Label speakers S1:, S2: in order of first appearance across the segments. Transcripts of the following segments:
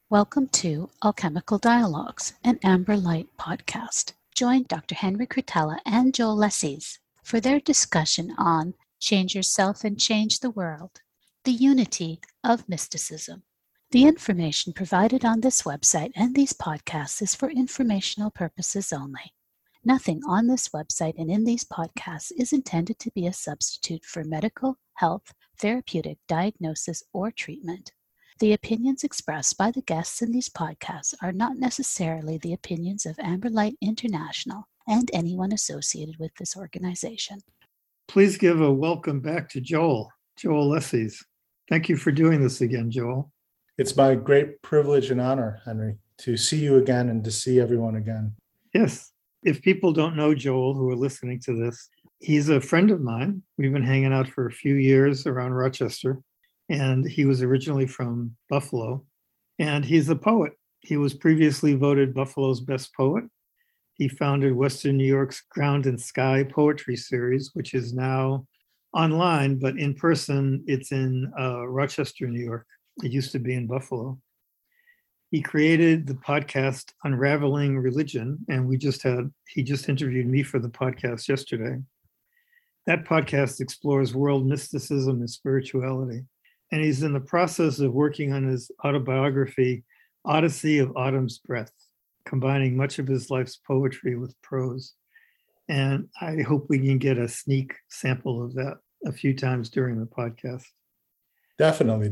S1: Welcome to Alchemical Dialogues, an Amber Light podcast. Join Dr. Henry Cretella and Joel Lesses for their discussion on Change Yourself and Change the World, the unity of mysticism. The information provided on this website and these podcasts is for informational purposes only. Nothing on this website and in these podcasts is intended to be a substitute for medical, health, therapeutic, diagnosis, or treatment. The opinions expressed by the guests in these podcasts are not necessarily the opinions of Amber Light International and anyone associated with this organization.
S2: Please give a welcome back to Joel Lesses. Thank you for doing this again, Joel.
S3: It's my great privilege and honor, Henry, to see you again and to see everyone again.
S2: Yes. If people don't know Joel who are listening to this, he's a friend of mine. We've been hanging out for a few years around Rochester. And he was originally from Buffalo, and he's a poet. He was previously voted Buffalo's best poet. He founded Western New York's Ground and Sky Poetry Series, which is now online, but in person, it's in Rochester, New York. It used to be in Buffalo. He created the podcast Unraveling Religion, and he just interviewed me for the podcast yesterday. That podcast explores world mysticism and spirituality. And he's in the process of working on his autobiography, Odyssey of Autumn's Breath, combining much of his life's poetry with prose. And I hope we can get a sneak sample of that a few times during the podcast.
S3: Definitely.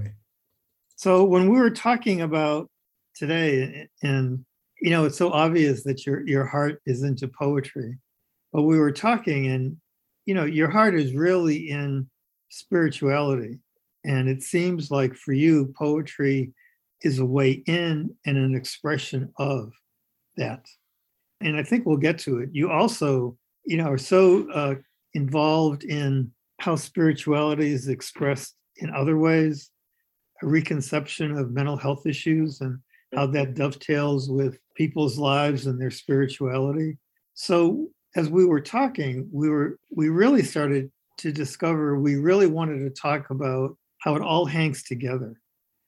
S2: So when we were talking about today, and it's so obvious that your heart is into poetry, but we were talking and, your heart is really in spirituality. And it seems like for you, poetry is a way in and an expression of that. And I think we'll get to it. You also, are so involved in how spirituality is expressed in other ways, a reconception of mental health issues and how that dovetails with people's lives and their spirituality. So as we were talking, we really started to discover we really wanted to talk about how it all hangs together.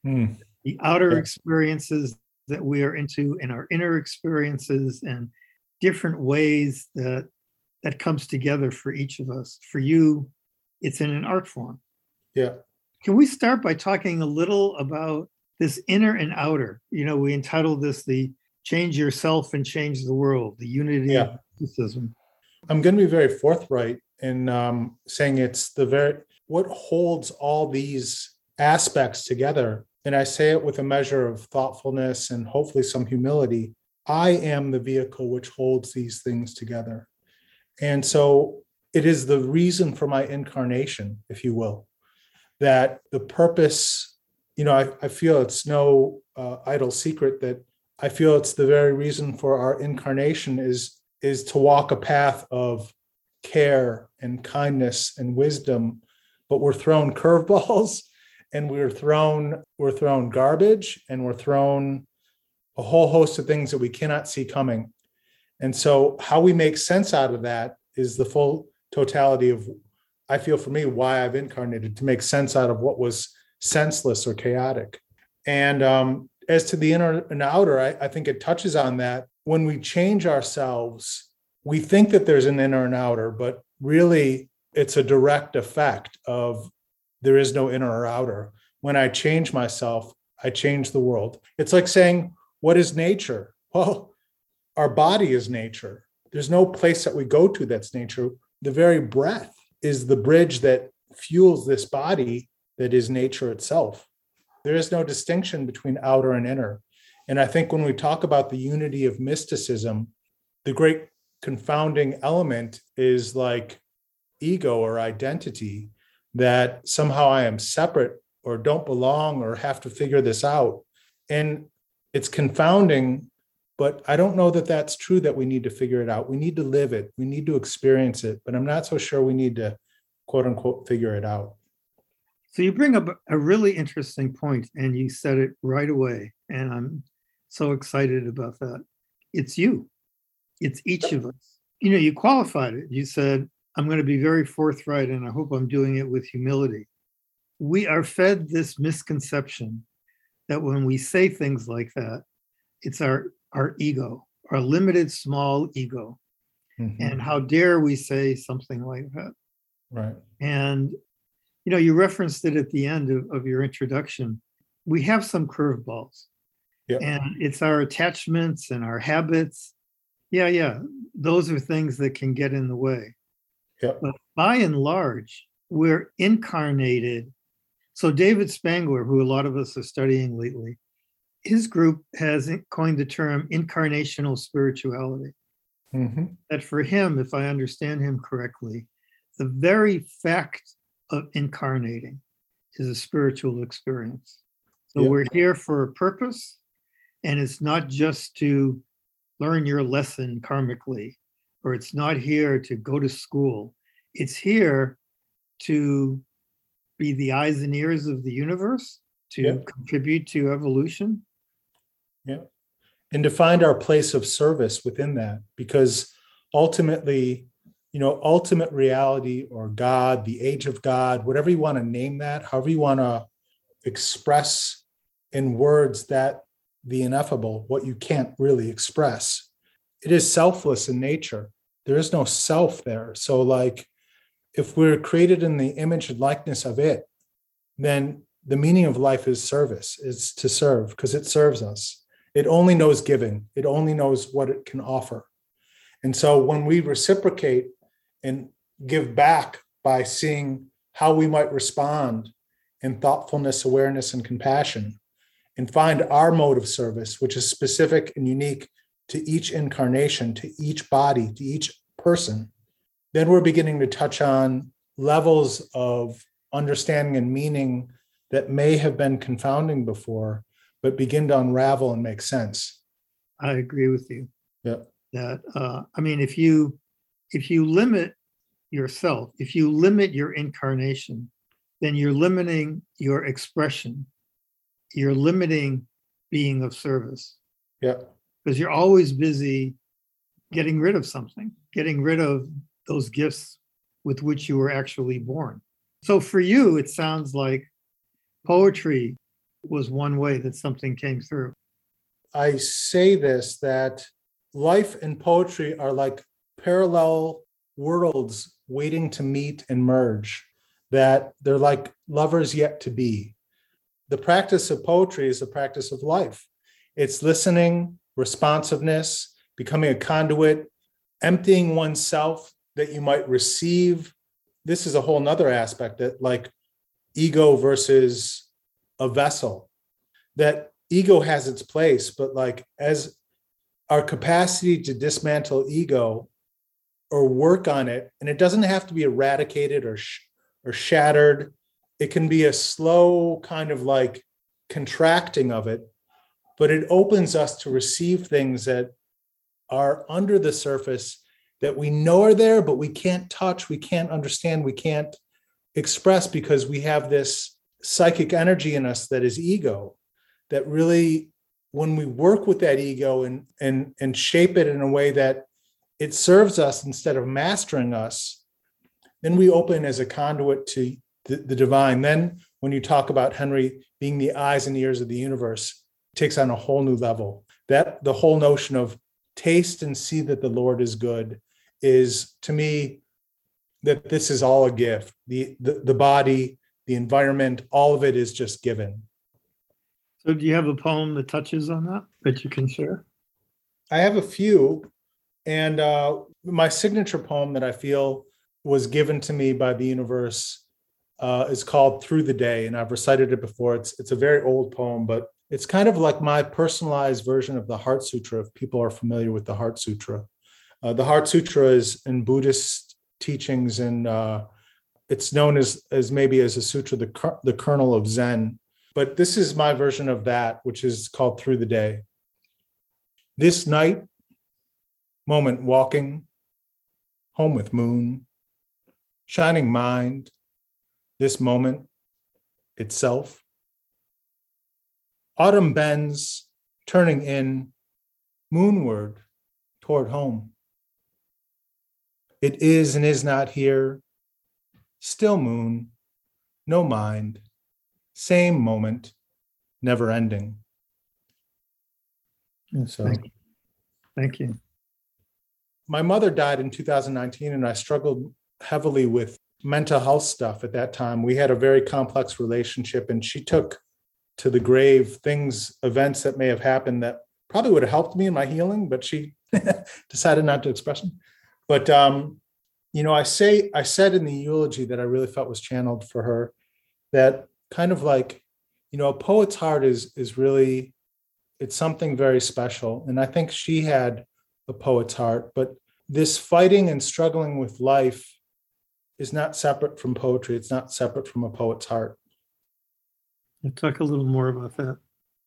S2: The outer experiences that we are into and our inner experiences and different ways that comes together for each of us. For you, it's in an art form.
S3: Yeah.
S2: Can we start by talking a little about this inner and outer? We entitled this the Change Yourself and Change the World, the unity of mysticism.
S3: I'm going to be very forthright in saying it's what holds all these aspects together. And I say it with a measure of thoughtfulness and hopefully some humility. I am the vehicle which holds these things together. And so it is the reason for my incarnation, if you will, that the purpose, I feel it's no idle secret that I feel it's the very reason for our incarnation is to walk a path of care and kindness and wisdom. But we're thrown curveballs and we're thrown garbage and we're thrown a whole host of things that we cannot see coming. And so how we make sense out of that is the full totality of, I feel for me, why I've incarnated, to make sense out of what was senseless or chaotic. And as to the inner and outer, I think it touches on that. When we change ourselves, we think that there's an inner and outer, but really it's a direct effect of there is no inner or outer. When I change myself, I change the world. It's like saying, what is nature? Well, our body is nature. There's no place that we go to that's nature. The very breath is the bridge that fuels this body that is nature itself. There is no distinction between outer and inner. And I think when we talk about the unity of mysticism, the great confounding element is like ego or identity, that somehow I am separate or don't belong or have to figure this out. And it's confounding, but I don't know that that's true, that we need to figure it out. We need to live it. We need to experience it, but I'm not so sure we need to, quote unquote, figure it out.
S2: So you bring up a really interesting point, and you said it right away. And I'm so excited about that. It's you. It's each of us. You qualified it. You said, I'm going to be very forthright, and I hope I'm doing it with humility. We are fed this misconception that when we say things like that, it's our ego, our limited small ego.
S3: Mm-hmm.
S2: And how dare we say something like that?
S3: Right.
S2: And, you referenced it at the end of your introduction. We have some curveballs.
S3: Yep.
S2: And it's our attachments and our habits. Yeah. Those are things that can get in the way.
S3: Yep.
S2: But by and large, we're incarnated. So David Spangler, who a lot of us are studying lately, his group has coined the term incarnational spirituality.
S3: Mm-hmm.
S2: That for him, if I understand him correctly, the very fact of incarnating is a spiritual experience. So
S3: Yep.
S2: we're here for a purpose, and it's not just to learn your lesson karmically, or it's not here to go to school. It's here to be the eyes and ears of the universe, to
S3: Yep.
S2: contribute to evolution.
S3: Yeah. And to find our place of service within that, because ultimately, ultimate reality or God, the age of God, whatever you want to name that, however you want to express in words that the ineffable, what you can't really express, it is selfless in nature. There is no self there. So like, if we're created in the image and likeness of it, then the meaning of life is service, is to serve, because it serves us. It only knows giving. It only knows what it can offer. And so when we reciprocate and give back by seeing how we might respond in thoughtfulness, awareness, and compassion, and find our mode of service, which is specific and unique to each incarnation, to each body, to each person, then we're beginning to touch on levels of understanding and meaning that may have been confounding before, but begin to unravel and make sense.
S2: I agree with you.
S3: Yeah.
S2: That if you limit yourself, if you limit your incarnation, then you're limiting your expression. You're limiting being of service.
S3: Yeah.
S2: Because you're always busy getting rid of something, getting rid of those gifts with which you were actually born. So for you, it sounds like poetry was one way that something came through.
S3: I say this, that life and poetry are like parallel worlds waiting to meet and merge, that they're like lovers yet to be. The practice of poetry is a practice of life. It's listening, responsiveness, becoming a conduit, emptying oneself that you might receive. This is a whole nother aspect, that like ego versus a vessel, that ego has its place, but like as our capacity to dismantle ego or work on it, and it doesn't have to be eradicated or shattered. It can be a slow kind of like contracting of it, but it opens us to receive things that are under the surface that we know are there, but we can't touch, we can't understand, we can't express, because we have this psychic energy in us that is ego, that really, when we work with that ego and shape it in a way that it serves us instead of mastering us, then we open as a conduit to the divine. Then when you talk about Henry being the eyes and ears of the universe, it takes on a whole new level. That the whole notion of taste and see that the Lord is good is, to me, that this is all a gift. The body, the environment, all of it is just given.
S2: So do you have a poem that touches on that you can share?
S3: I have a few, and my signature poem that I feel was given to me by the universe is called Through the Day, and I've recited it before. It's a very old poem, but it's kind of like my personalized version of the Heart Sutra, if people are familiar with the Heart Sutra. The Heart Sutra is in Buddhist teachings, and it's known as maybe as a sutra, the kernel of Zen. But this is my version of that, which is called Through the Day. This night, moment walking, home with moon, shining mind, this moment itself. Autumn bends, turning in, moonward toward home. It is and is not here, still moon, no mind, same moment, never ending.
S2: Yes,
S3: So
S2: thank you.
S3: my mother died in 2019, and I struggled heavily with mental health stuff at that time. We had a very complex relationship, and she took to the grave events that may have happened that probably would have helped me in my healing, but she decided not to express them. But I said in the eulogy that I really felt was channeled for her, that kind of like, a poet's heart is really, it's something very special. And I think she had a poet's heart, but this fighting and struggling with life is not separate from poetry. It's not separate from a poet's heart.
S2: Talk a little more about that.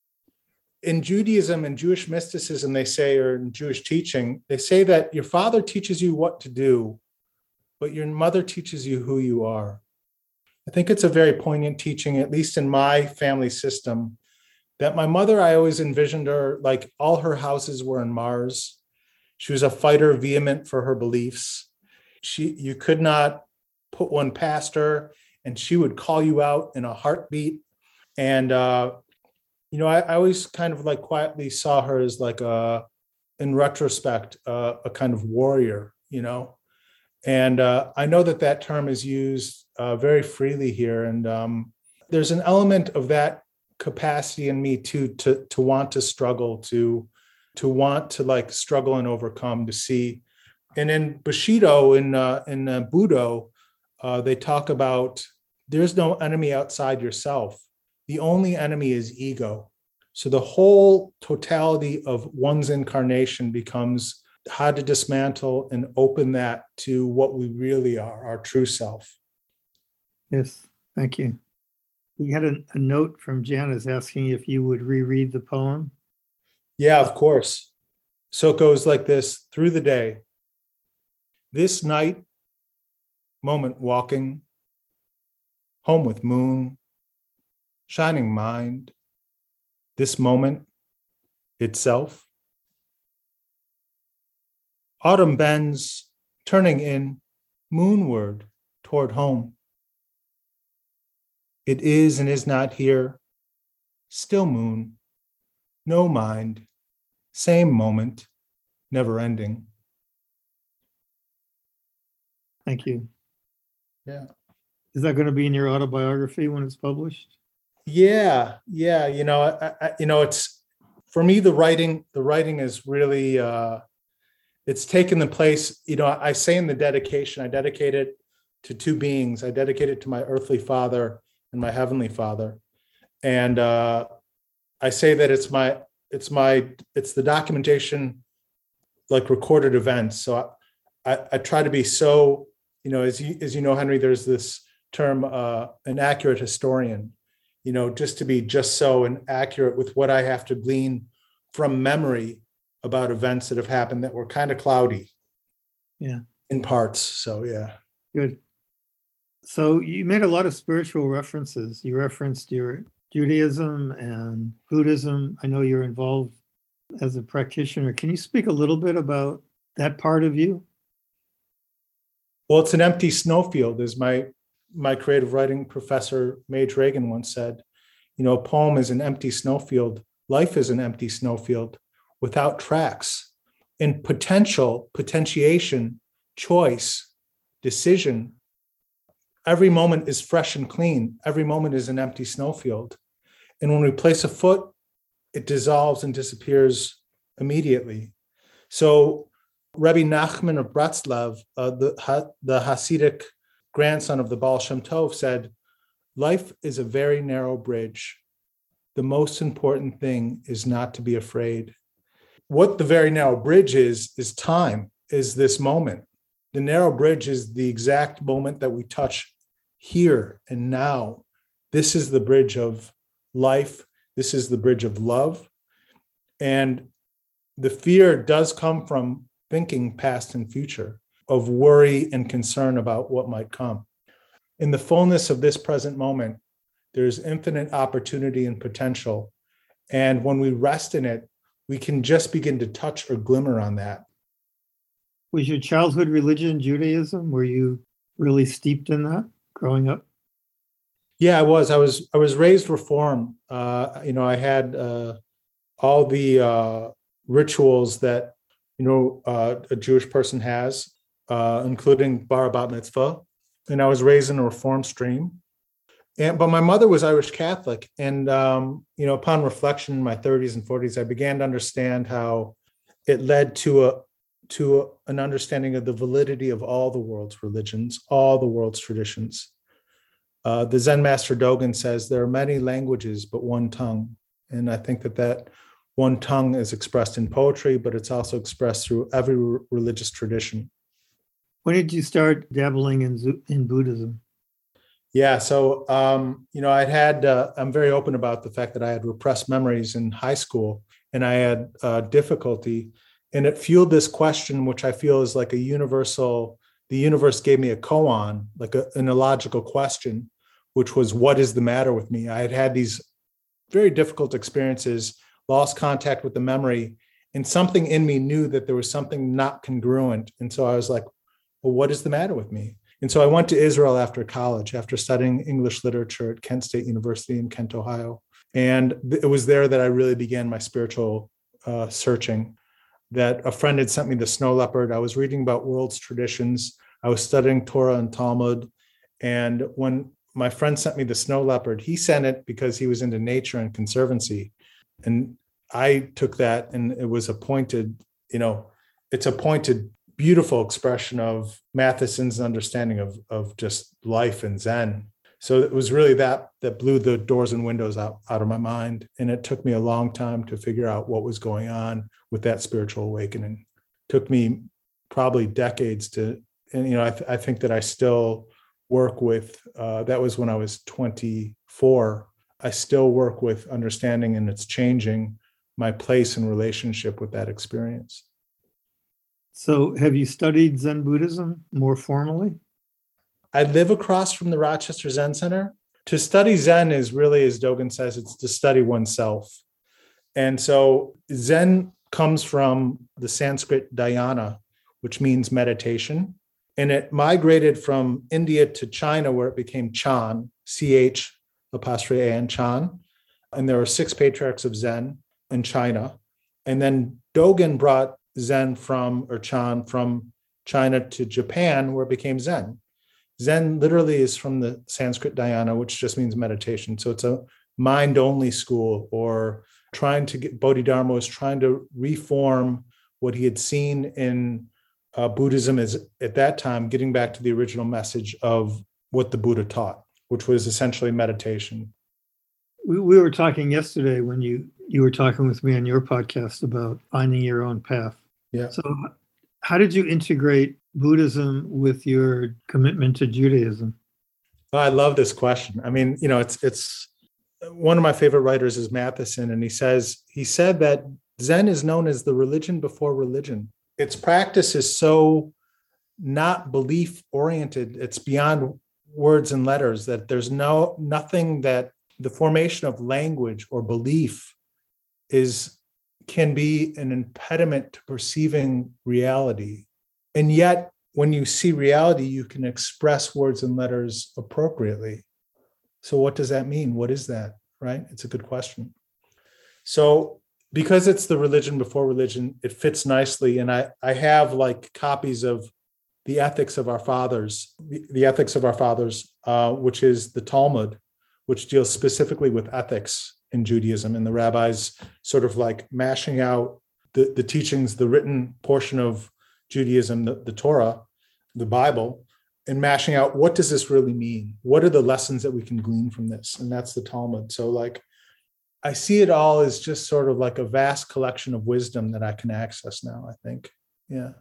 S3: In Judaism and Jewish mysticism, they say, or in Jewish teaching, they say that your father teaches you what to do, but your mother teaches you who you are. I think it's a very poignant teaching, at least in my family system, that my mother, I always envisioned her like all her houses were in Mars. She was a fighter, vehement for her beliefs. You could not put one past her, and she would call you out in a heartbeat. And, I always kind of like quietly saw her as like in retrospect, a kind of warrior, And I know that term is used very freely here. And there's an element of that capacity in me too, to want to struggle, to want to like struggle and overcome, to see. And in Bushido, in Budo, they talk about there's no enemy outside yourself. The only enemy is ego. So the whole totality of one's incarnation becomes how to dismantle and open that to what we really are, our true self.
S2: Yes, thank you. We had a note from Janice asking if you would reread the poem.
S3: Yeah, of course. So it goes like this: through the day, this night, moment walking, home with moon, shining mind, this moment itself. Autumn bends, turning in, moonward toward home. It is and is not here, still moon, no mind, same moment, never ending.
S2: Thank you.
S3: Yeah.
S2: Is that going to be in your autobiography when it's published?
S3: Yeah. It's, for me, the writing is really, it's taken the place, I say in the dedication, I dedicate it to two beings. I dedicate it to my earthly father and my heavenly father. And I say that it's the documentation, like recorded events. So I try to be so, as you know, Henry, there's this term, an accurate historian, just to be just so and accurate with what I have to glean from memory about events that have happened that were kind of cloudy.
S2: Yeah.
S3: In parts. So, yeah.
S2: Good. So you made a lot of spiritual references. You referenced your Judaism and Buddhism. I know you're involved as a practitioner. Can you speak a little bit about that part of you?
S3: Well, it's an empty snowfield, as my creative writing professor, Mage Reagan, once said. A poem is an empty snowfield. Life is an empty snowfield without tracks. In potentiation, choice, decision, every moment is fresh and clean. Every moment is an empty snowfield. And when we place a foot, it dissolves and disappears immediately. So Rebbe Nachman of Bratslav, the Hasidic grandson of the Baal Shem Tov, said, life is a very narrow bridge. The most important thing is not to be afraid. What the very narrow bridge is time, is this moment. The narrow bridge is the exact moment that we touch here and now. This is the bridge of life. This is the bridge of love. And the fear does come from thinking past and future, of worry and concern about what might come. In the fullness of this present moment, there's infinite opportunity and potential. And when we rest in it, we can just begin to touch or glimmer on that.
S2: Was your childhood religion Judaism? Were you really steeped in that growing up?
S3: Yeah, I was. I was raised Reform. I had all the rituals that a Jewish person has, including bar bat mitzvah, and I was raised in a Reform stream. But my mother was Irish Catholic, and upon reflection in my 30s and 40s, I began to understand how it led to an understanding of the validity of all the world's religions, all the world's traditions. The Zen master Dogen says there are many languages but one tongue, and I think that one tongue is expressed in poetry, but it's also expressed through every religious tradition.
S2: When did you start dabbling in Buddhism?
S3: Yeah, so I'm very open about the fact that I had repressed memories in high school, and I had difficulty, and it fueled this question, which I feel is like a universal. The universe gave me a koan, like an illogical question, which was, what is the matter with me? I had these very difficult experiences, lost contact with the memory, and something in me knew that there was something not congruent. And so I was like, well, what is the matter with me? And so I went to Israel after college, after studying English literature at Kent State University in Kent, Ohio. And it was there that I really began my spiritual searching. That a friend had sent me the Snow Leopard. I was reading about world's traditions. I was studying Torah and Talmud. And when my friend sent me the Snow Leopard, he sent it because he was into nature and conservancy. And I took that, and it was it's a pointed, beautiful expression of Matheson's understanding of just life and Zen. So it was really that blew the doors and windows out of my mind. And it took me a long time to figure out what was going on with that spiritual awakening. It took me probably decades I think that I still work with, that was when I was 24. I still work with understanding, and it's changing my place and relationship with that experience.
S2: So have you studied Zen Buddhism more formally?
S3: I live across from the Rochester Zen Center. To study Zen is really, as Dogen says, it's to study oneself. And so Zen comes from the Sanskrit dhyana, which means meditation. And it migrated from India to China, where it became Chan, CH''A', Chan. And there are 6 patriarchs of Zen in China. And then Dogen brought Zen Chan from China to Japan, where it became Zen. Zen literally is from the Sanskrit dhyana, which just means meditation. So it's a mind-only school, or Bodhidharma was trying to reform what he had seen in Buddhism is at that time getting back to the original message of what the Buddha taught, which was essentially meditation.
S2: We were talking yesterday when you were talking with me on your podcast about finding your own path.
S3: Yeah.
S2: So how did you integrate Buddhism with your commitment to Judaism?
S3: I love this question. I mean, it's one of my favorite writers is Matheson, and he said that Zen is known as the religion before religion. Its practice is so not belief oriented. It's beyond words and letters, that there's nothing that the formation of language or belief can be an impediment to perceiving reality. And yet, when you see reality, you can express words and letters appropriately. So what does that mean? What is that, right? It's a good question. So because it's the religion before religion, it fits nicely. And I have like copies of the Ethics of Our Fathers, the Ethics of Our Fathers, which is the Talmud, which deals specifically with ethics in Judaism. And the rabbis sort of like mashing out the teachings, the written portion of Judaism, the Torah, the Bible, and mashing out, what does this really mean? What are the lessons that we can glean from this? And that's the Talmud. So like, I see it all as just sort of like a vast collection of wisdom that I can access now, I think. Yeah.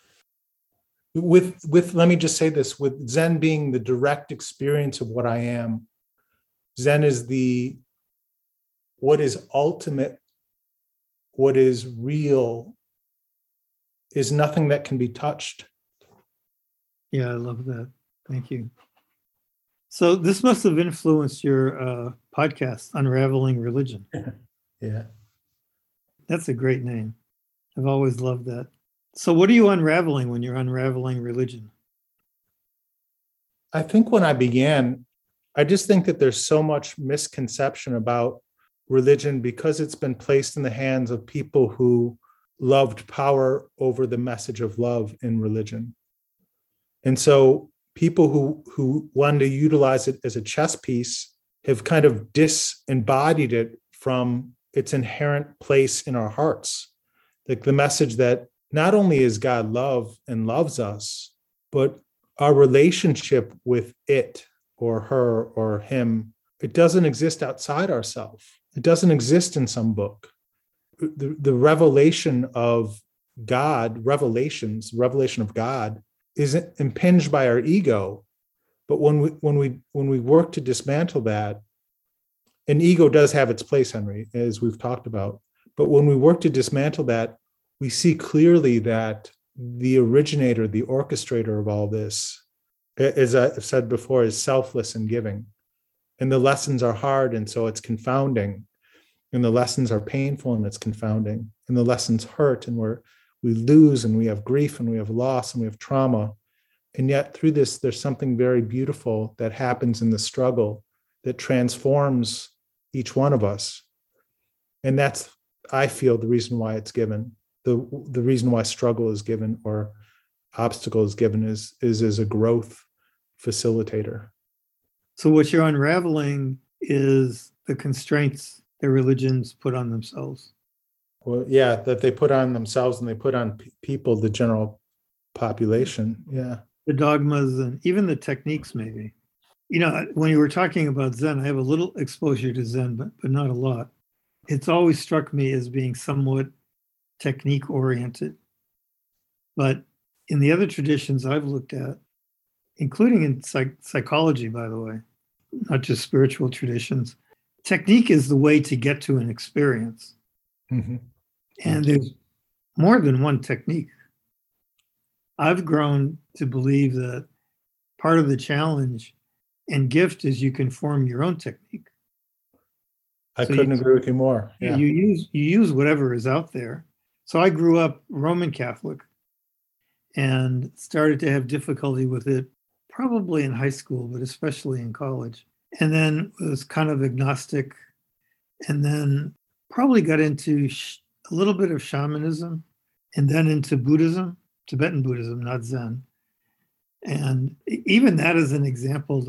S3: With let me just say this, with Zen being the direct experience of what I am, Zen is what is ultimate, what is real, is nothing that can be touched.
S2: Yeah, I love that. Thank you. So this must have influenced your podcast, Unraveling Religion.
S3: Yeah.
S2: That's a great name. I've always loved that. So what are you unraveling when you're unraveling religion?
S3: I think when I began, I just think that there's so much misconception about religion because it's been placed in the hands of people who loved power over the message of love in religion. And so people who wanted to utilize it as a chess piece have kind of disembodied it from its inherent place in our hearts. Like the message that not only is God love and loves us, but our relationship with it or her or him, it doesn't exist outside ourselves. It doesn't exist in some book. The revelation of God, revelation of God is impinged by our ego. But when we work to dismantle that, and ego does have its place, Henry, as we've talked about. But when we work to dismantle that, we see clearly that the originator, the orchestrator of all this, as I've said before, is selfless and giving. And the lessons are hard, and so it's confounding. And the lessons are painful, and it's confounding. And the lessons hurt, and we lose, and we have grief, and we have loss, and we have trauma. And yet through this, there's something very beautiful that happens in the struggle that transforms each one of us. And that's, I feel, the reason why it's given. The reason why struggle is given or obstacle is given is as a growth facilitator.
S2: So what you're unraveling is the constraints that religions put on themselves.
S3: Well, yeah, that they put on themselves and they put on people, the general population. Yeah.
S2: The dogmas and even the techniques, maybe. You know, when you were talking about Zen, I have a little exposure to Zen, but not a lot. It's always struck me as being somewhat technique oriented. But in the other traditions I've looked at, including in psychology, by the way, not just spiritual traditions, technique is the way to get to an experience.
S3: Mm-hmm.
S2: And there's more than one technique. I've grown to believe that part of the challenge and gift is you can form your own technique.
S3: I couldn't agree with you more.
S2: Yeah. You use whatever is out there. So I grew up Roman Catholic and started to have difficulty with it probably in high school, but especially in college. And then was kind of agnostic, and then probably got into a little bit of shamanism, and then into Buddhism, Tibetan Buddhism, not Zen. And even that is an example,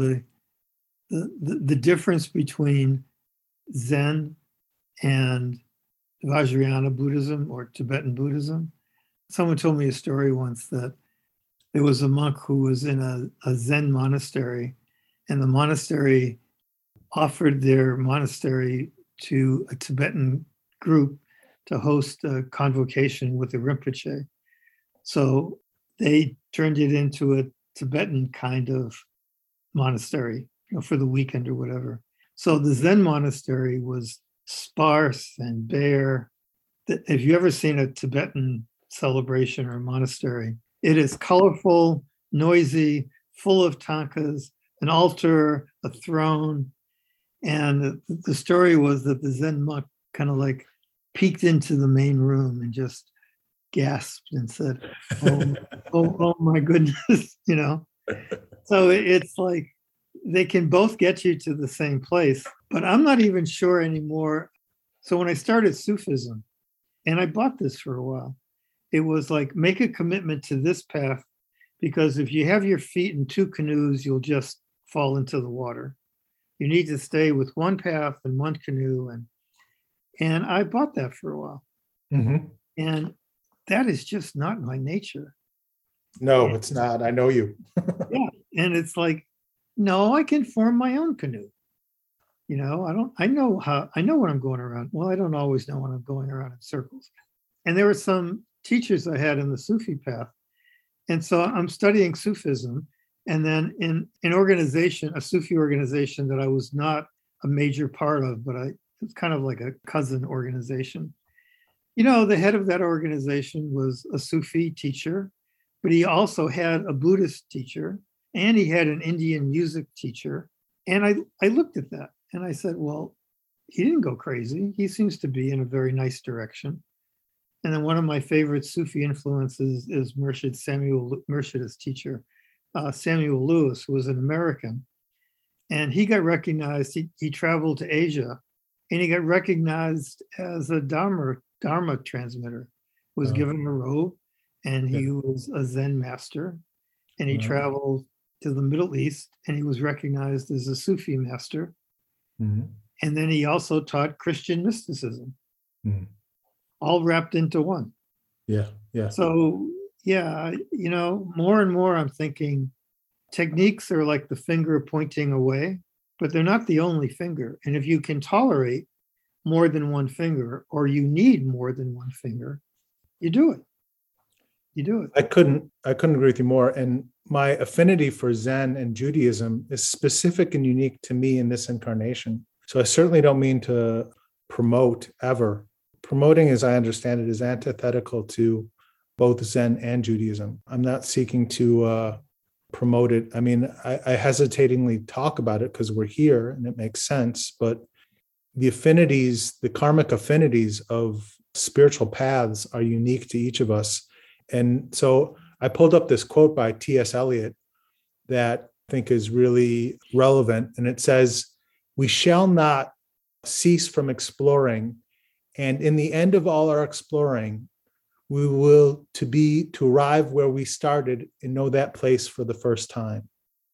S2: the difference between Zen and Vajrayana Buddhism or Tibetan Buddhism. Someone told me a story once that there was a monk who was in a Zen monastery, and the monastery offered their monastery to a Tibetan group to host a convocation with the Rinpoche. So they turned it into a Tibetan kind of monastery, for the weekend or whatever. So the Zen monastery was sparse and bare. If you've ever seen a Tibetan celebration or monastery, it is colorful, noisy, full of tankas, an altar, a throne. And the story was that the Zen monk kind of like peeked into the main room and just gasped and said, oh my goodness, So it's like they can both get you to the same place, but I'm not even sure anymore. So when I started Sufism, and I bought this for a while, it was like, make a commitment to this path, because if you have your feet in two canoes, you'll just fall into the water. You need to stay with one path and one canoe. And I bought that for a while.
S3: Mm-hmm.
S2: And that is just not my nature.
S3: No, it's not. I know you.
S2: Yeah. And it's like, no, I can form my own canoe. I know when I'm going around. Well, I don't always know when I'm going around in circles. And there were some teachers I had in the Sufi path. And so I'm studying Sufism. And then in an organization, a Sufi organization that I was not a major part of, but it's kind of like a cousin organization. The head of that organization was a Sufi teacher, but he also had a Buddhist teacher, and he had an Indian music teacher. And I looked at that and I said, well, he didn't go crazy. He seems to be in a very nice direction. And then one of my favorite Sufi influences is Murshid's teacher, Samuel Lewis, who was an American. And he got recognized. He traveled to Asia, and he got recognized as a Dharma transmitter. Was given a robe, and he was a Zen master. And he traveled to the Middle East, and he was recognized as a Sufi master. And then he also taught Christian mysticism, all wrapped into one.
S3: Yeah.
S2: So, yeah, more and more I'm thinking techniques are like the finger pointing away, but they're not the only finger. And if you can tolerate more than one finger, or you need more than one finger, you do it.
S3: I couldn't agree with you more. And my affinity for Zen and Judaism is specific and unique to me in this incarnation. So I certainly don't mean to promote ever. Promoting, as I understand it, is antithetical to both Zen and Judaism. I'm not seeking to promote it. I mean, I hesitatingly talk about it because we're here and it makes sense, but the affinities, the karmic affinities of spiritual paths are unique to each of us. And so I pulled up this quote by T.S. Eliot that I think is really relevant. And it says, "We shall not cease from exploring. And in the end of all our exploring, we will to arrive where we started and know that place for the first time."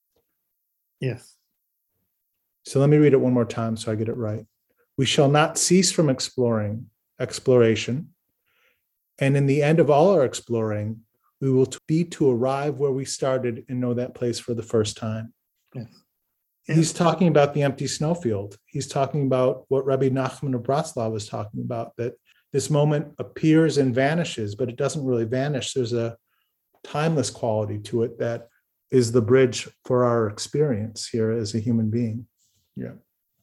S2: Yes.
S3: So let me read it one more time so I get it right. "We shall not cease from exploration. And in the end of all our exploring, we will to arrive where we started and know that place for the first time."
S2: Yes.
S3: He's talking about the empty snowfield. He's talking about what Rabbi Nachman of Bratslav was talking about, that this moment appears and vanishes, but it doesn't really vanish. There's a timeless quality to it that is the bridge for our experience here as a human being. Yeah.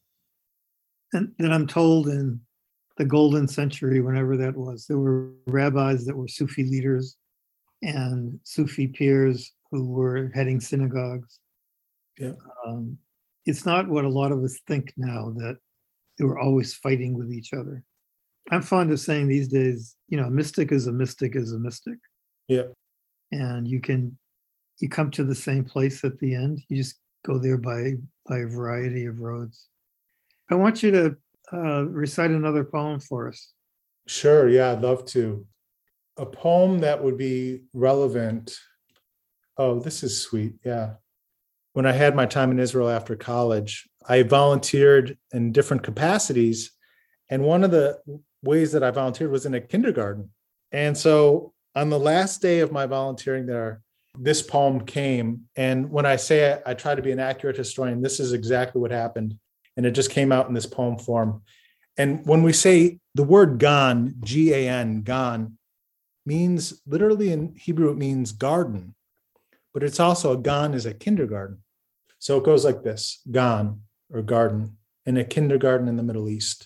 S2: And I'm told in the golden century, whenever that was, there were rabbis that were Sufi leaders and Sufi peers who were heading synagogues.
S3: Yeah.
S2: It's not what a lot of us think now, that they were always fighting with each other. I'm fond of saying these days, a mystic is a mystic is a mystic.
S3: Yeah.
S2: And you come to the same place at the end. You just go there by a variety of roads. I want you to recite another poem for us.
S3: Sure. Yeah, I'd love to. A poem that would be relevant. Oh, this is sweet. Yeah. When I had my time in Israel after college, I volunteered in different capacities. And one of the ways that I volunteered was in a kindergarten. And so on the last day of my volunteering there, this poem came. And when I say I try to be an accurate historian, this is exactly what happened. And it just came out in this poem form. And when we say the word gan, G-A-N, gan, means literally in Hebrew, it means garden, but it's also a gan is a kindergarten. So it goes like this, gan or garden in a kindergarten in the Middle East.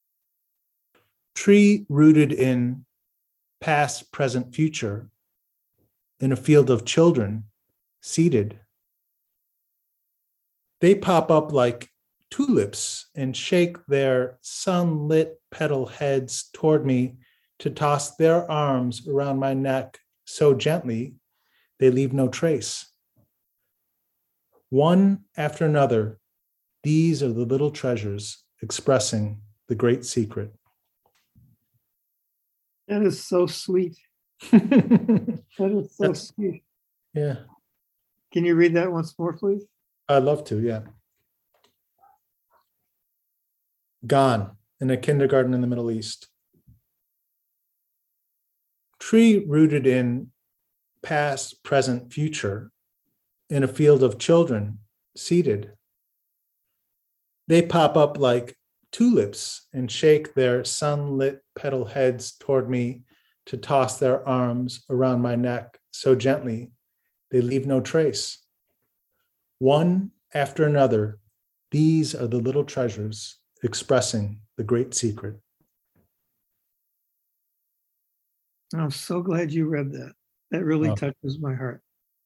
S3: Tree rooted in past, present, future, in a field of children seated. They pop up like tulips and shake their sunlit petal heads toward me to toss their arms around my neck so gently they leave no trace. One after another, these are the little treasures expressing the great secret.
S2: That is so sweet. That is so sweet.
S3: Yeah.
S2: Can you read that once more, please?
S3: I'd love to, yeah. Gone in a kindergarten in the Middle East. Tree rooted in past, present, future, in a field of children seated. They pop up like tulips and shake their sunlit petal heads toward me to toss their arms around my neck so gently they leave no trace. One after another, these are the little treasures expressing the great secret.
S2: I'm so glad you read that. That really touches my heart.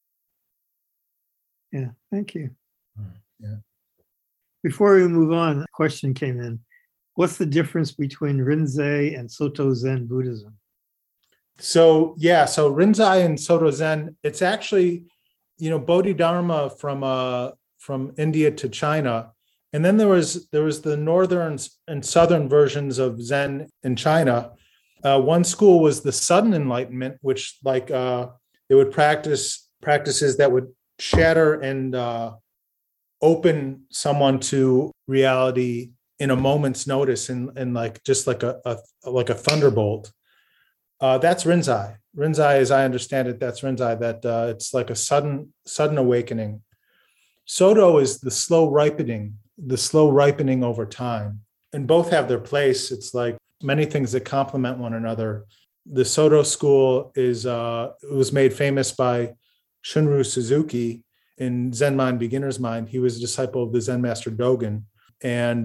S2: Yeah, thank you.
S3: Yeah.
S2: Before we move on, a question came in. What's the difference between Rinzai and Soto Zen Buddhism?
S3: So Rinzai and Soto Zen, it's actually, Bodhidharma from a from India to China. And then there was the northern and southern versions of Zen in China. One school was the sudden enlightenment, which they would practices that would shatter and open someone to reality in a moment's notice, and like just like a thunderbolt. That's Rinzai. Rinzai, as I understand it, that's Rinzai. That it's like a sudden awakening. Soto is the slow ripening over time, and both have their place. It's like many things that complement one another. The Soto school it was made famous by Shunryu Suzuki in Zen Mind, Beginner's Mind. He was a disciple of the Zen master Dogen. And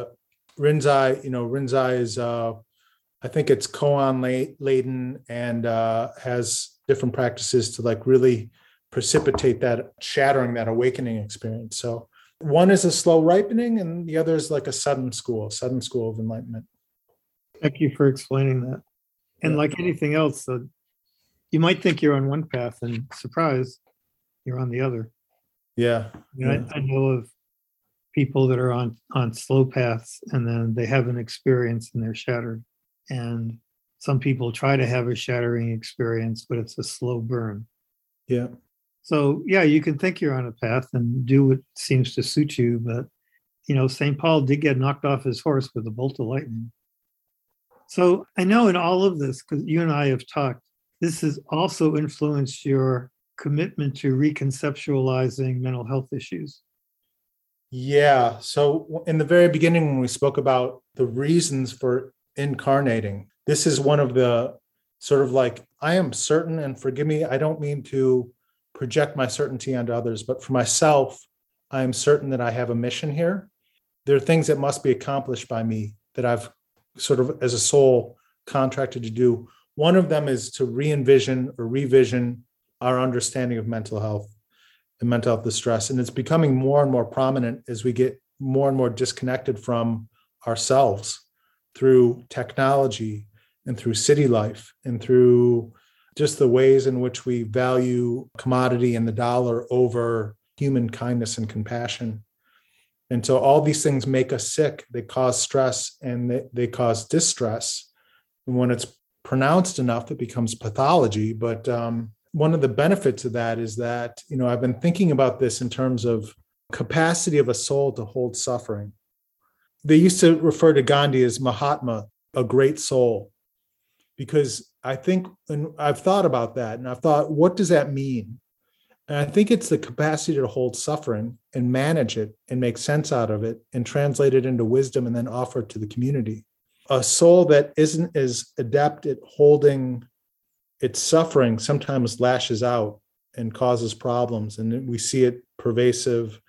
S3: Rinzai is, I think it's koan laden and has different practices to like really precipitate that shattering, that awakening experience. So one is a slow ripening and the other is like a sudden school of enlightenment.
S2: Thank you for explaining that. And like anything else, you might think you're on one path and surprise, you're on the other.
S3: Yeah.
S2: I know of people that are on slow paths and then they have an experience and they're shattered. And some people try to have a shattering experience, but it's a slow burn.
S3: Yeah.
S2: So yeah, you can think you're on a path and do what seems to suit you, but St. Paul did get knocked off his horse with a bolt of lightning. So I know in all of this, because you and I have talked, this has also influenced your commitment to reconceptualizing mental health issues.
S3: Yeah. So in the very beginning, when we spoke about the reasons for incarnating, this is one of the sort of like, I am certain, and forgive me, I don't mean to project my certainty onto others, but for myself, I am certain that I have a mission here. There are things that must be accomplished by me that I've sort of as a soul contracted to do. One of them is to re-envision or revision our understanding of mental health and mental health distress. And it's becoming more and more prominent as we get more and more disconnected from ourselves through technology and through city life and through just the ways in which we value commodity and the dollar over human kindness and compassion. And so all these things make us sick. They cause stress and they cause distress. And when it's pronounced enough, it becomes pathology. But one of the benefits of that is that, I've been thinking about this in terms of capacity of a soul to hold suffering. They used to refer to Gandhi as Mahatma, a great soul, because I think, and I've thought about that, and I've thought, what does that mean? And I think it's the capacity to hold suffering and manage it and make sense out of it and translate it into wisdom and then offer it to the community. A soul that isn't as adept at holding its suffering sometimes lashes out and causes problems. And we see it pervasive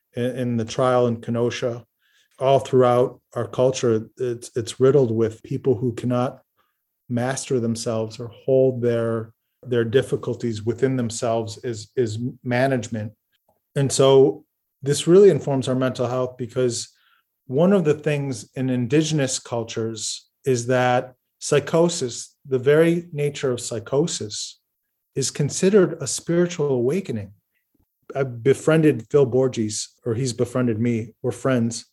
S3: in the trial in Kenosha. All throughout our culture, it's riddled with people who cannot master themselves or hold their difficulties within themselves is management. And so this really informs our mental health, because one of the things in indigenous cultures is that psychosis, the very nature of psychosis, is considered a spiritual awakening. I befriended Phil Borges, or he's befriended me. We're friends.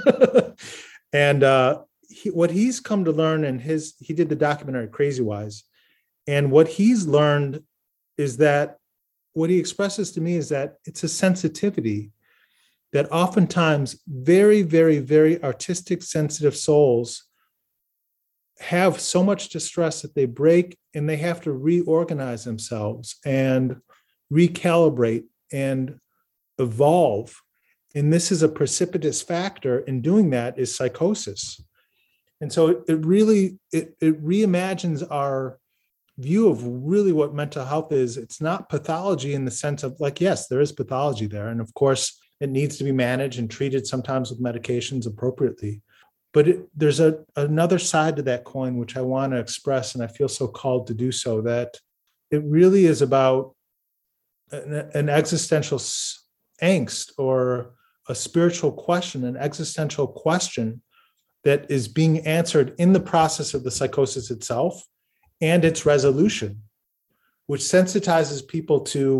S3: And what he's come to learn, and he did the documentary Crazy Wise. And what he's learned is that what he expresses to me is that it's a sensitivity that oftentimes very, very, very artistic, sensitive souls have so much distress that they break and they have to reorganize themselves and recalibrate and evolve. And this is a precipitous factor in doing that is psychosis. And so it reimagines our view of really what mental health is. It's not pathology in the sense of like, yes, there is pathology there. And of course, it needs to be managed and treated sometimes with medications appropriately. But there's another side to that coin, which I want to express, and I feel so called to do so, that it really is about an existential angst or a spiritual question, an existential question that is being answered in the process of the psychosis itself and its resolution, which sensitizes people to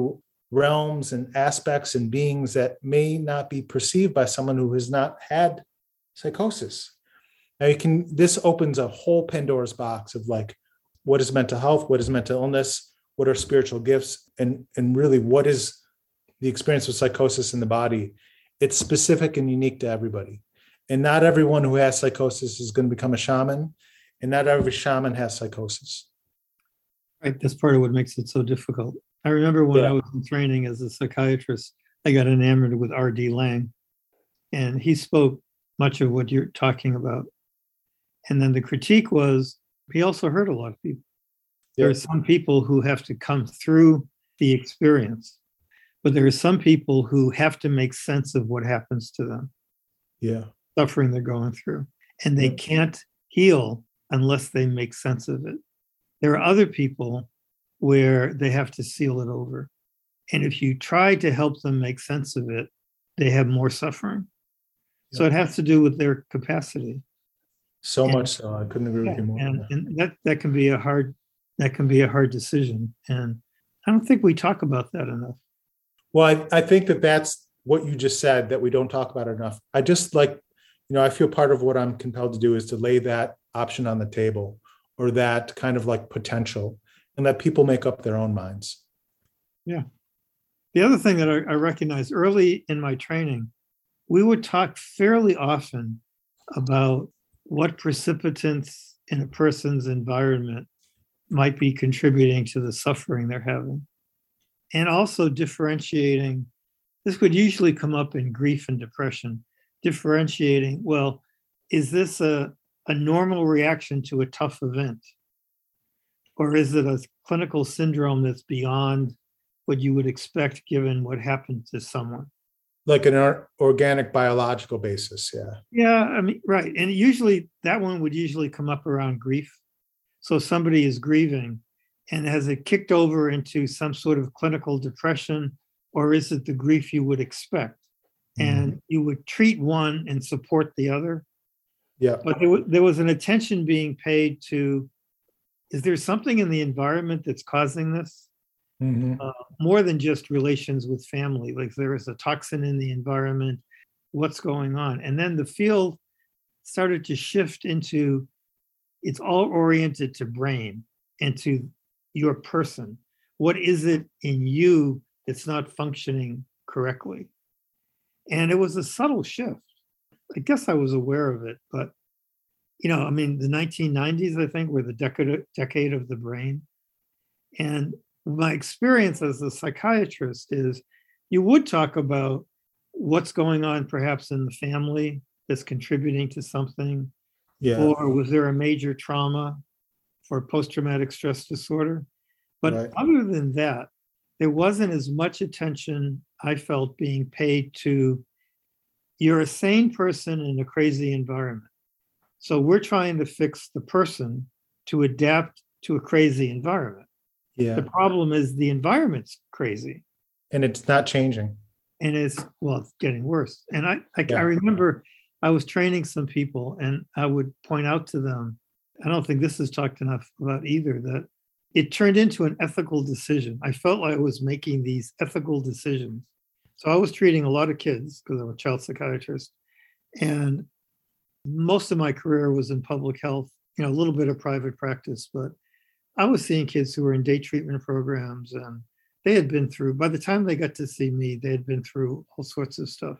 S3: realms and aspects and beings that may not be perceived by someone who has not had psychosis. Now this opens a whole Pandora's box of like, what is mental health? What is mental illness? What are spiritual gifts? And really, what is the experience of psychosis in the body? It's specific and unique to everybody. And not everyone who has psychosis is going to become a shaman. And not every shaman has psychosis.
S2: Right. That's part of what makes it so difficult. I remember when I was in training as a psychiatrist, I got enamored with R.D. Laing. And he spoke much of what you're talking about. And then the critique was, he also hurt a lot of people. There are some people who have to come through the experience, but there are some people who have to make sense of what happens to them.
S3: Yeah.
S2: Suffering they're going through. And they can't heal unless they make sense of it. There are other people where they have to seal it over. And if you try to help them make sense of it, they have more suffering. So it has to do with their capacity.
S3: So much so. I couldn't agree with you more.
S2: And that can be a hard decision. And I don't think we talk about that enough.
S3: Well, I think that's what you just said, that we don't talk about it enough. I just I feel part of what I'm compelled to do is to lay that option on the table, or that kind of like potential, and let people make up their own minds.
S2: Yeah. The other thing that I recognized early in my training, we would talk fairly often about what precipitants in a person's environment might be contributing to the suffering they're having. And also differentiating, this would usually come up in grief and depression, differentiating, well, is this a normal reaction to a tough event? Or is it a clinical syndrome that's beyond what you would expect given what happened to someone?
S3: Like an organic biological basis, yeah.
S2: Yeah, I mean, right. And usually that one would usually come up around grief. So somebody is grieving, and has it kicked over into some sort of clinical depression, or is it the grief you would expect? And you would treat one and support the other.
S3: Yeah.
S2: But there was an attention being paid to, is there something in the environment that's causing this? More than just relations with family, like there is a toxin in the environment, what's going on? And then the field started to shift into, it's all oriented to brain and to your person. What is it in you that's not functioning correctly? And it was a subtle shift. I guess I was aware of it, but the 1990s, I think, were the decade of the brain. And my experience as a psychiatrist is you would talk about what's going on perhaps in the family that's contributing to something.
S3: Yeah.
S2: Or was there a major trauma for post-traumatic stress disorder? But other than that, there wasn't as much attention I felt being paid to, you're a sane person in a crazy environment. So we're trying to fix the person to adapt to a crazy environment.
S3: Yeah.
S2: The problem is the environment's crazy.
S3: And it's not changing.
S2: And it's getting worse. And I remember I was training some people, and I would point out to them, I don't think this is talked enough about either, that it turned into an ethical decision. I felt like I was making these ethical decisions. So I was treating a lot of kids because I'm a child psychiatrist. And most of my career was in public health, a little bit of private practice, but I was seeing kids who were in day treatment programs, and they had been through, by the time they got to see me, they had been through all sorts of stuff.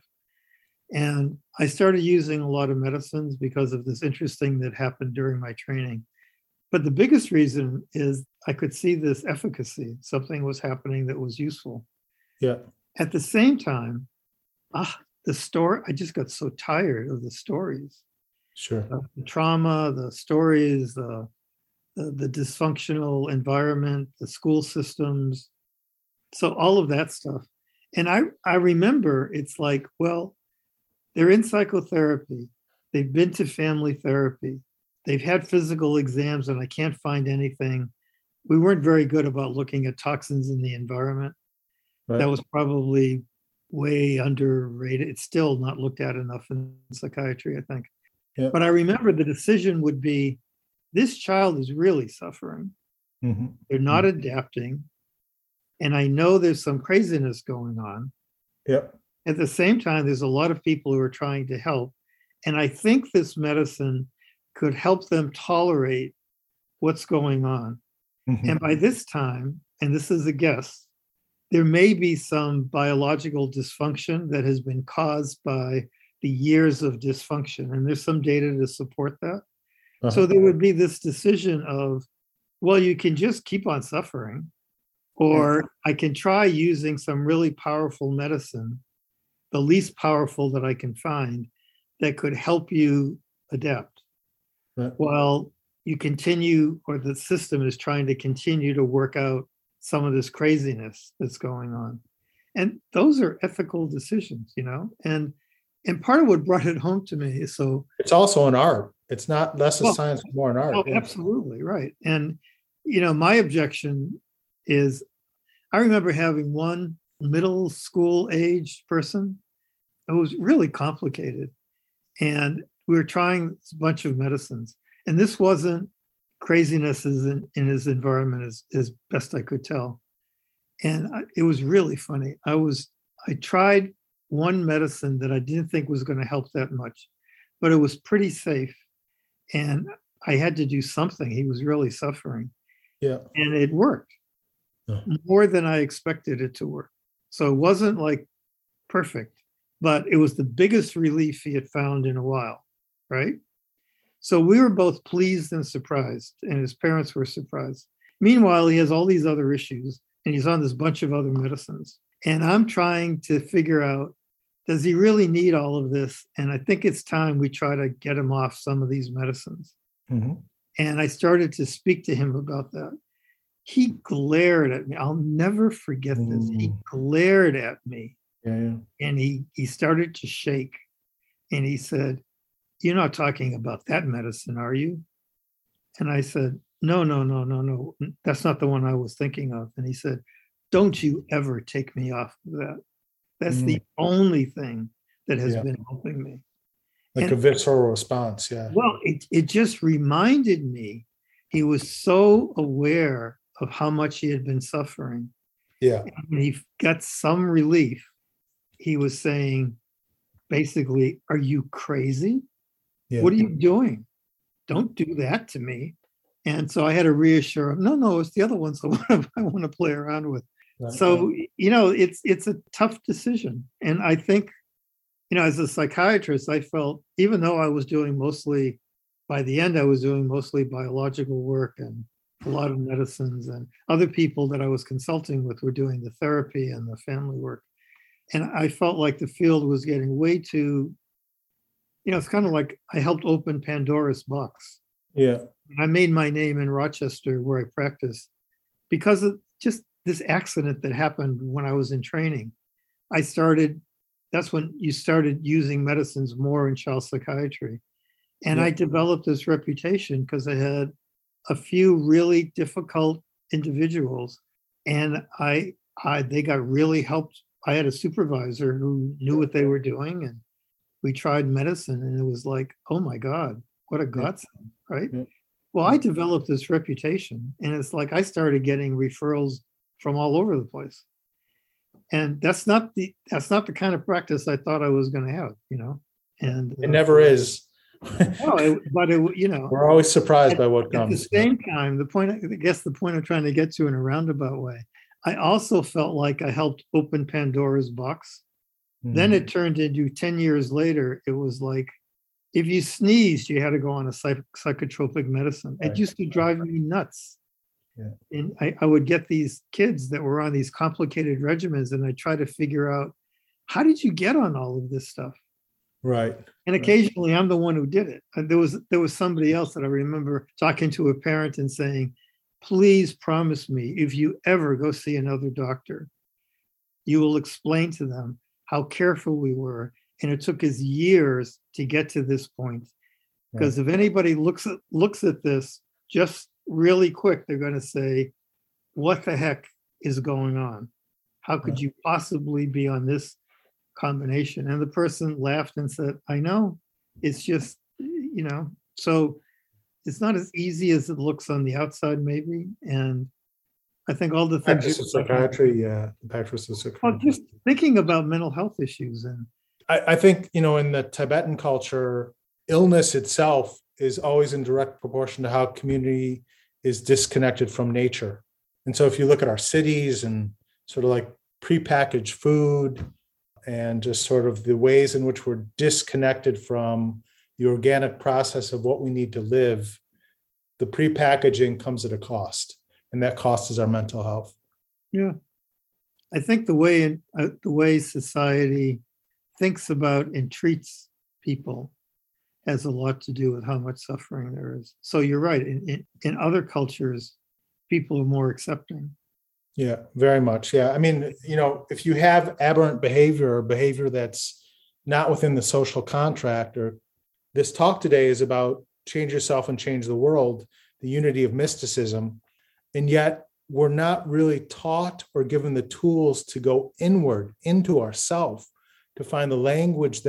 S2: And I started using a lot of medicines because of this interesting that happened during my training. But the biggest reason is I could see this efficacy. Something was happening that was useful.
S3: Yeah.
S2: At the same time, the story, I just got so tired of the stories.
S3: Sure.
S2: The trauma, the stories, the dysfunctional environment, the school systems. So all of that stuff. And I remember it's like, well, they're in psychotherapy. They've been to family therapy. They've had physical exams, and I can't find anything. We weren't very good about looking at toxins in the environment. Right. That was probably way underrated. It's still not looked at enough in psychiatry, I think. Yeah. But I remember the decision would be, this child is really suffering. Mm-hmm. They're not adapting. And I know there's some craziness going on.
S3: Yep.
S2: At the same time, there's a lot of people who are trying to help. And I think this medicine could help them tolerate what's going on.
S3: Mhm.
S2: And by this time, and this is a guess, there may be some biological dysfunction that has been caused by the years of dysfunction. And there's some data to support that. So there would be this decision of, well, you can just keep on suffering, or I can try using some really powerful medicine, the least powerful that I can find, that could help you adapt.
S3: Right.
S2: While you continue, or the system is trying to continue to work out some of this craziness that's going on. And those are ethical decisions, and part of what brought it home to me is
S3: It's also an art. It's not less a
S2: Well,
S3: science, more an art.
S2: oh,
S3: Yeah.
S2: absolutely right. And my objection is, I remember having one middle school age person. It was really complicated, and we were trying a bunch of medicines, and this wasn't craziness in his environment, as best I could tell. And it was really funny. I tried one medicine that I didn't think was going to help that much, but it was pretty safe. And I had to do something. He was really suffering.
S3: Yeah.
S2: And it worked more than I expected it to work. So it wasn't like perfect, but it was the biggest relief he had found in a while, right? So we were both pleased and surprised, and his parents were surprised. Meanwhile, he has all these other issues, and he's on this bunch of other medicines. And I'm trying to figure out, does he really need all of this? And I think it's time we try to get him off some of these medicines.
S3: Mm-hmm.
S2: And I started to speak to him about that. He glared at me. I'll never forget this. He glared at me.
S3: Yeah.
S2: And he started to shake. And he said, "You're not talking about that medicine, are you?" And I said, No. That's not the one I was thinking of. And he said, "Don't you ever take me off of that. That's the only thing that has been helping me."
S3: Like a visceral response. Yeah.
S2: Well, it just reminded me, he was so aware of how much he had been suffering.
S3: Yeah.
S2: And when he got some relief, he was saying, basically, "Are you crazy?
S3: Yeah.
S2: What are you doing? Don't do that to me." And so I had to reassure him, no, it's the other ones I want to play around with.
S3: Right.
S2: So, it's a tough decision. And I think, as a psychiatrist, I felt, even though I was doing mostly, by the end, I was doing mostly biological work and a lot of medicines, and other people that I was consulting with were doing the therapy and the family work. And I felt like the field was getting way too, it's kind of like I helped open Pandora's box.
S3: Yeah.
S2: I made my name in Rochester, where I practiced, because of just this accident that happened when I was in training. That's when you started using medicines more in child psychiatry. And I developed this reputation because I had a few really difficult individuals, and they got really helped. I had a supervisor who knew what they were doing, and we tried medicine, and it was like, oh my God, what a godsend, right?
S3: Yeah.
S2: Well, I developed this reputation, and it's like I started getting referrals from all over the place. And that's not the kind of practice I thought I was going to have, And
S3: it never is.
S2: We're
S3: always surprised by what comes.
S2: At the same time, the point I'm trying to get to in a roundabout way, I also felt like I helped open Pandora's box. Mm-hmm. Then it turned into 10 years later, it was like, if you sneezed, you had to go on a psychotropic medicine. Right. It used to drive me nuts. Yeah. And I would get these kids that were on these complicated regimens, and I try to figure out, how did you get on all of this stuff?
S3: Right.
S2: And occasionally I'm the one who did it. And there was somebody else that I remember talking to a parent and saying, "Please promise me, if you ever go see another doctor, you will explain to them how careful we were. And it took us years to get to this point. Because if anybody looks at this just really quick, they're going to say, what the heck is going on? How could you possibly be on this combination?" And the person laughed and said, "I know. It's just, so it's not as easy as it looks on the outside, maybe. And I think all the things
S3: Practice of psychiatry, yeah, the practice of
S2: well,
S3: psychiatry.
S2: just thinking about mental health issues and
S3: I think, in the Tibetan culture, illness itself is always in direct proportion to how community is disconnected from nature. And so if you look at our cities and sort of like prepackaged food and just sort of the ways in which we're disconnected from the organic process of what we need to live, the prepackaging comes at a cost. And that cost is our mental health.
S2: yeah, I think the way society thinks about and treats people has a lot to do with how much suffering there is. So you're right. In other cultures, people are more accepting.
S3: Yeah, very much. Yeah. I mean, if you have aberrant behavior or behavior that's not within the social contract, or this talk today is about change yourself and change the world, the unity of mysticism. And yet we're not really taught or given the tools to go inward into ourself to find the language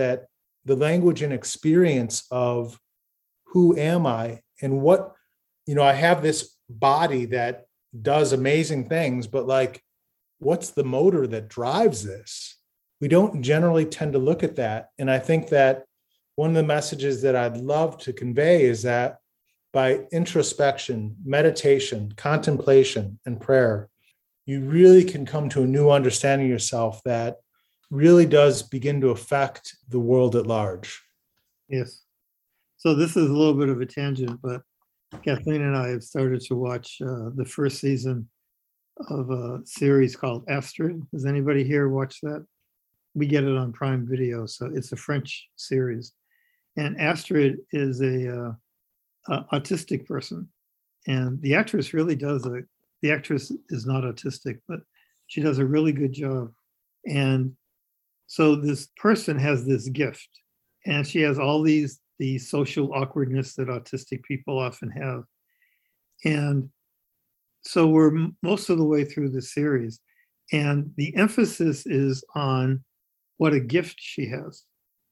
S3: and experience of who am I and what, I have this body that does amazing things, but like, what's the motor that drives this? We don't generally tend to look at that. And I think that one of the messages that I'd love to convey is that by introspection, meditation, contemplation, and prayer, you really can come to a new understanding of yourself that really does begin to affect the world at large.
S2: Yes. So this is a little bit of a tangent, but Kathleen and I have started to watch the first season of a series called Astrid. Does anybody here watch that? We get it on Prime Video, so it's a French series. And Astrid is a autistic person, and the actress really does the actress is not autistic, but she does a really good job. And so this person has this gift, and she has all the social awkwardness that autistic people often have. And so we're most of the way through the series, and the emphasis is on what a gift she has.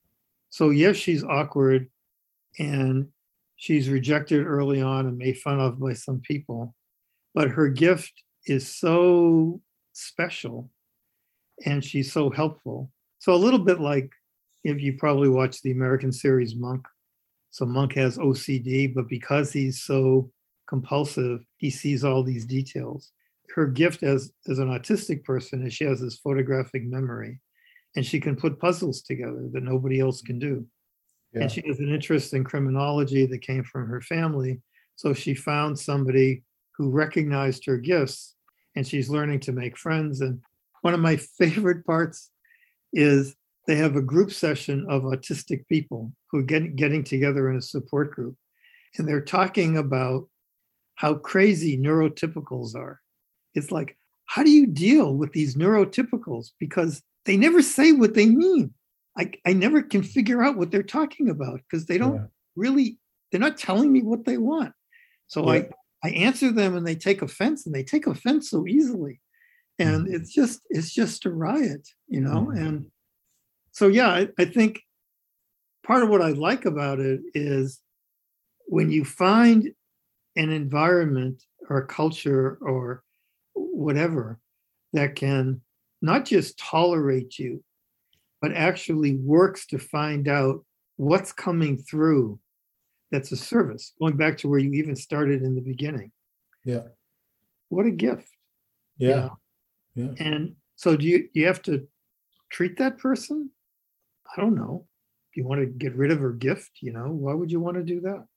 S2: So yes, she's awkward and she's rejected early on and made fun of by some people, but her gift is so special and she's so helpful. So a little bit like, if you probably watched the American series Monk. So Monk has OCD, but because he's so compulsive, he sees all these details. Her gift as an autistic person is she has this photographic memory, and she can put puzzles together that nobody else can do. Yeah. And she has an interest in criminology that came from her family. So she found somebody who recognized her gifts, and she's learning to make friends. And one of my favorite parts is they have a group session of autistic people who are getting together in a support group. And they're talking about how crazy neurotypicals are. It's like, how do you deal with these neurotypicals? Because they never say what they mean. I never can figure out what they're talking about because they don't really, they're not telling me what they want. So I answer them and they take offense, and they take offense so easily. And it's just a riot, And so, I think part of what I like about it is when you find an environment or a culture or whatever that can not just tolerate you, but actually works to find out what's coming through that's a service, going back to where you even started in the beginning.
S3: Yeah.
S2: What a gift.
S3: Yeah.
S2: Yeah. And so do you have to treat that person? I don't know. Do you want to get rid of her gift? Why would you want to do that?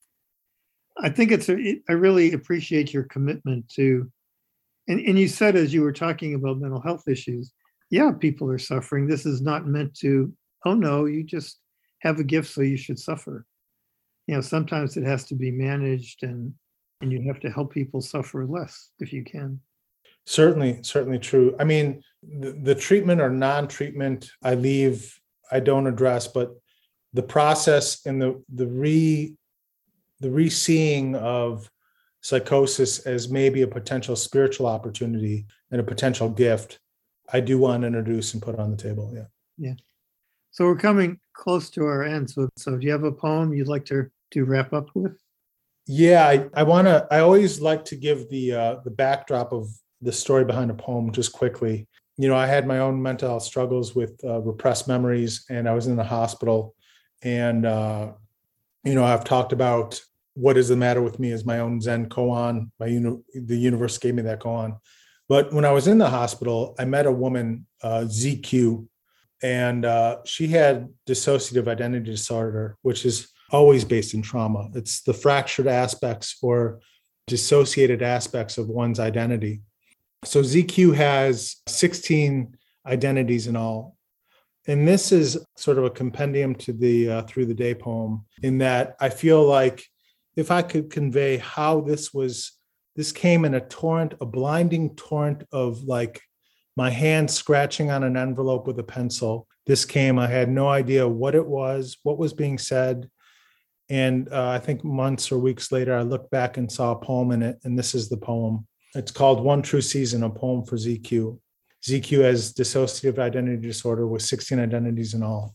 S2: I think I really appreciate your commitment to, and you said, as you were talking about mental health issues, people are suffering. This is not meant to, oh no, you just have a gift, so you should suffer. Sometimes it has to be managed, and you have to help people suffer less if you can.
S3: Certainly true. I mean, the treatment or non-treatment, I don't address, but the process and the re-seeing of psychosis as maybe a potential spiritual opportunity and a potential gift, I do want to introduce and put on the table. Yeah.
S2: Yeah. So we're coming close to our end. So do you have a poem you'd like to wrap up with?
S3: Yeah, I always like to give the backdrop of the story behind a poem just quickly. I had my own mental health struggles with repressed memories, and I was in the hospital. And, I've talked about what is the matter with me as my own Zen koan. The universe gave me that koan. But when I was in the hospital, I met a woman, ZQ, and she had dissociative identity disorder, which is always based in trauma. It's the fractured aspects or dissociated aspects of one's identity. So ZQ has 16 identities in all. And this is sort of a compendium to the Through the Day poem, in that I feel like if I could convey how this came in a blinding torrent of like my hand scratching on an envelope with a pencil. I had no idea what it was, what was being said. And I think months or weeks later, I looked back and saw a poem in it. And this is the poem. It's called One True Season, a poem for ZQ. ZQ has dissociative identity disorder with 16 identities in all.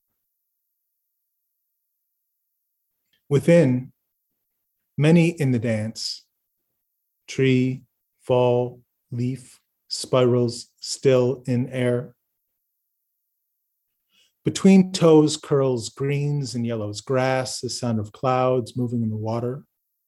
S3: Within, many in the dance, tree, fall, leaf, spirals still in air. Between toes curls greens and yellows grass, the sound of clouds moving in the water.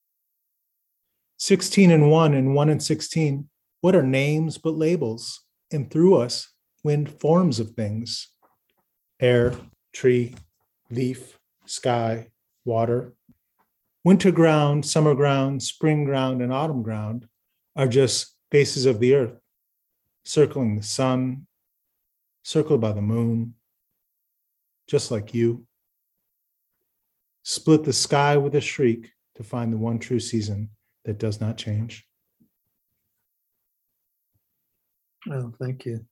S3: 16 and 1 and 1 and 16, what are names but labels? And through us, wind forms of things. Air, tree, leaf, sky, water. Winter ground, summer ground, spring ground, and autumn ground are just faces of the earth, circling the sun, circled by the moon, just like you. Split the sky with a shriek to find the one true season that does not change.
S2: Oh, thank you.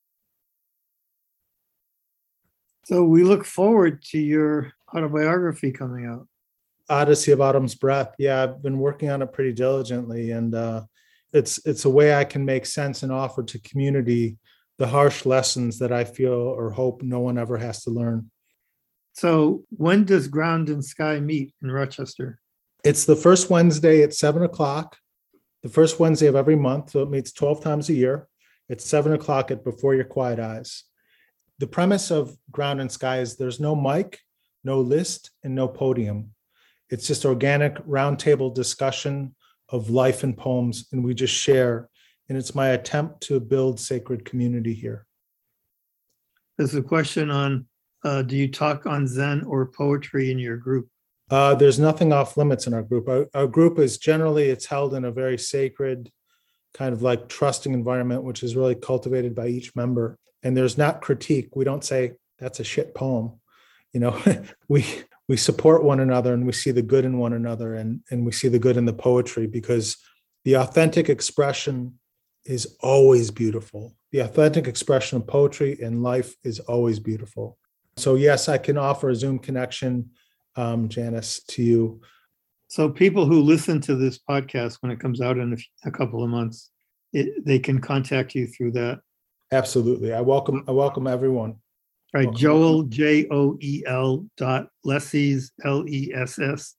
S2: So we look forward to your autobiography coming out.
S3: Odyssey of Autumn's Breath. Yeah, I've been working on it pretty diligently, and it's a way I can make sense and offer to community the harsh lessons that I feel or hope no one ever has to learn.
S2: So when does Ground and Sky meet in Rochester?
S3: It's the first Wednesday at 7:00, the first Wednesday of every month. So it meets 12 times a year. It's 7:00 at Before Your Quiet Eyes. The premise of Ground and Sky is there's no mic, no list, and no podium. It's just organic roundtable discussion of life and poems, and we just share. And it's my attempt to build sacred community here.
S2: There's a question on, do you talk on Zen or poetry in your group?
S3: There's nothing off limits in our group. Our group is generally, it's held in a very sacred, kind of like trusting environment, which is really cultivated by each member. And there's not critique. We don't say, that's a shit poem. We support one another, and we see the good in one another, and we see the good in the poetry, because the authentic expression is always beautiful. The authentic expression of poetry in life is always beautiful. So yes, I can offer a Zoom connection, Janice, to you.
S2: So people who listen to this podcast when it comes out in a couple of months, they can contact you through that.
S3: Absolutely. I welcome everyone.
S2: All right, Joel, JOEL .Lesses, LESSES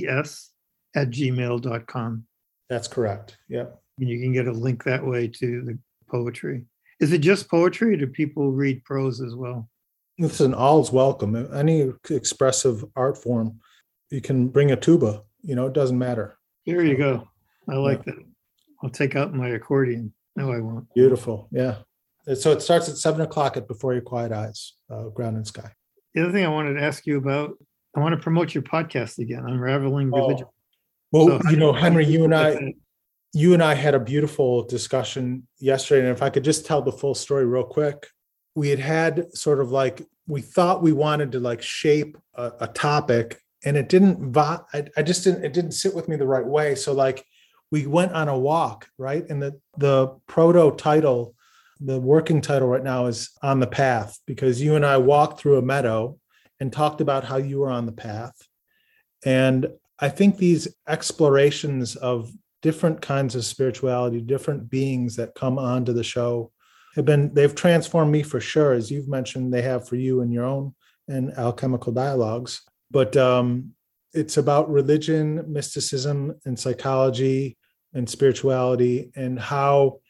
S2: @gmail.com.
S3: That's correct. Yep.
S2: And you can get a link that way to the poetry. Is it just poetry, or do people read prose as well?
S3: Listen, all's welcome. Any expressive art form, you can bring a tuba, it doesn't matter.
S2: There you go. I like that. I'll take out my accordion. No, I won't.
S3: Beautiful. Yeah. So it starts at 7:00 at Before Your Quiet Eyes, Ground and Sky.
S2: The other thing I wanted to ask you about, I want to promote your podcast again, Unraveling Religion.
S3: Well, Henry, you and I had a beautiful discussion yesterday. And if I could just tell the full story real quick, we had sort of like, we thought we wanted to like shape a topic, and it didn't, it didn't sit with me the right way. So like we went on a walk, right? And the proto title, the working title right now is On the Path, because you and I walked through a meadow and talked about how you were on the path. And I think these explorations of different kinds of spirituality, different beings that come onto the show they've transformed me for sure. As you've mentioned, they have for you in your own and Alchemical Dialogues. But it's about religion, mysticism, and psychology and spirituality, and how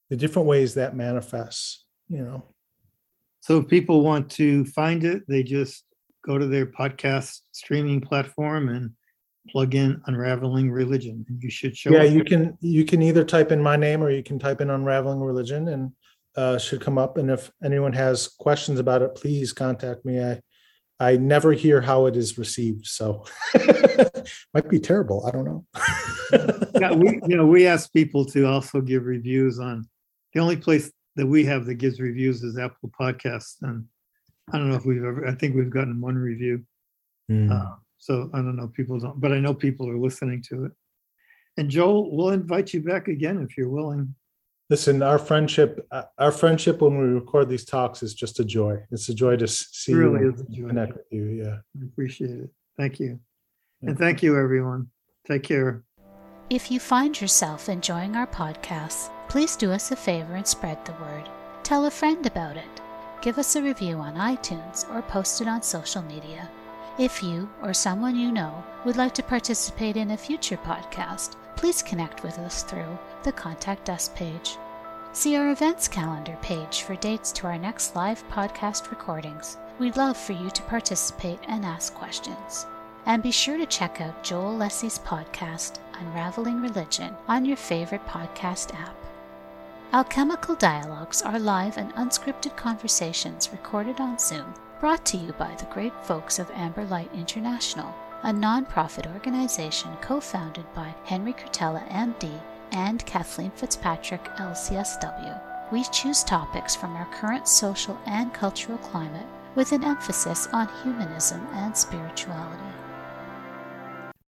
S3: the different ways that manifests,
S2: So if people want to find it, they just go to their podcast streaming platform and plug in Unraveling Religion, and you should show
S3: Yeah,
S2: up.
S3: you can either type in my name or you can type in Unraveling Religion, and should come up. And if anyone has questions about it, please contact me. I never hear how it is received, so might be terrible. I don't know.
S2: Yeah, we ask people to also give reviews on. The only place that we have that gives reviews is Apple Podcasts, and I don't know if I think we've gotten one review. So I don't know, people don't, but I know people are listening to it. And Joel, we'll invite you back again if you're willing.
S3: Listen, our friendship when we record these talks is just a joy. It's a joy to see
S2: Really
S3: you
S2: is a joy.
S3: connect with you. Yeah.
S2: I appreciate it. Thank you. And thank you, everyone. Take care.
S1: If you find yourself enjoying our podcasts, please do us a favor and spread the word. Tell a friend about it. Give us a review on iTunes or post it on social media. If you or someone you know would like to participate in a future podcast, please connect with us through the Contact Us page. See our events calendar page for dates to our next live podcast recordings. We'd love for you to participate and ask questions. And be sure to check out Joel Leslie's podcast, Unraveling Religion, on your favorite podcast app. Alchemical Dialogues are live and unscripted conversations recorded on Zoom, brought to you by the great folks of Amber Light International, a non-profit organization co-founded by Henry Curtella, MD, and Kathleen Fitzpatrick, LCSW. We choose topics from our current social and cultural climate with an emphasis on humanism and spirituality.